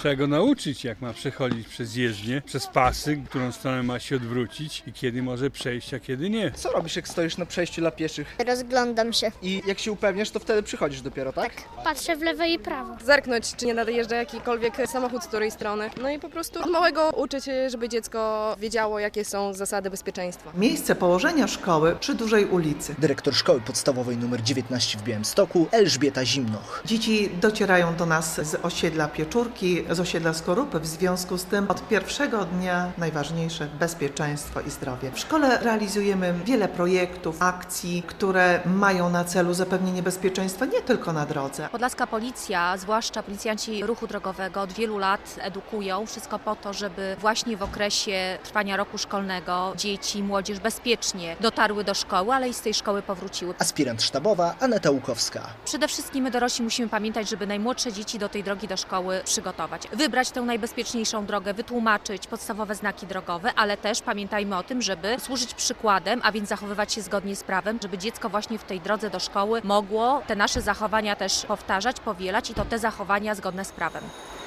Trzeba go nauczyć, jak ma przechodzić przez jezdnię, przez pasy, którą stronę ma się odwrócić i kiedy może przejść, a kiedy nie. Co robisz, jak stoisz na przejściu dla pieszych? Rozglądam się. I jak się upewniasz, to wtedy przychodzisz dopiero, tak? Patrzę w lewo i prawo. Zerknąć, czy nie nadjeżdża jakikolwiek samochód z której strony. No i po prostu od małego uczyć, żeby dziecko wiedziało, jakie są zasady bezpieczeństwa. Miejsce położenia szkoły przy dużej ulicy. Dyrektor Szkoły Podstawowej nr 19 w Białymstoku, Elżbieta Zimnoch. Dzieci docierają do nas z osiedla Pieczurki, z osiedla Skorupy. W związku z tym od pierwszego dnia najważniejsze bezpieczeństwo i zdrowie. W szkole realizujemy wiele projektów, akcji, które mają na celu zapewnienie bezpieczeństwa nie tylko na drodze. Podlaska Policja, zwłaszcza policjanci ruchu drogowego od wielu lat edukują wszystko po to, żeby właśnie w okresie trwania roku szkolnego dzieci i młodzież bezpiecznie dotarły do szkoły, ale i z tej szkoły powróciły. Aspirant sztabowa Aneta Łukowska. Przede wszystkim my dorośli musimy pamiętać, żeby najmłodsze dzieci do tej drogi do szkoły przygotować. Wybrać tę najbezpieczniejszą drogę, wytłumaczyć podstawowe znaki drogowe, ale też pamiętajmy o tym, żeby służyć przykładem, a więc zachowywać się zgodnie z prawem, żeby dziecko właśnie w tej drodze do szkoły mogło te nasze zachowania też powtarzać, powielać i to te zachowania zgodne z prawem.